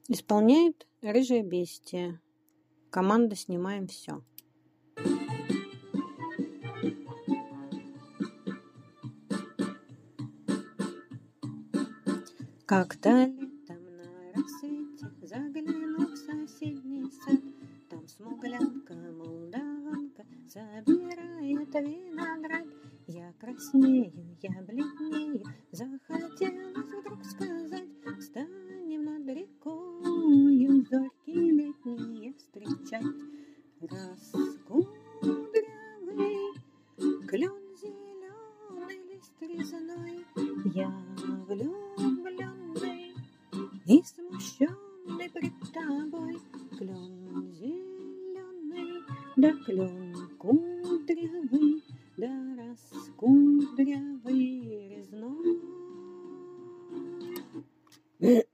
Исполняет рыжее бестие. Команда «Снимаем все». Как-то летом на рассвете заглянул в соседний сад. Там смуглянка, молдаванка собирает виноград. Я краснею, я бледнею, захотелось вдруг сказать: встанем над рекою зорьки летние встречать. Раскудрявый клен зеленый, лист резной, я влюбленный и смущенный пред тобой. Клен зеленый, да клен кудрявый, да раскудрявый резной.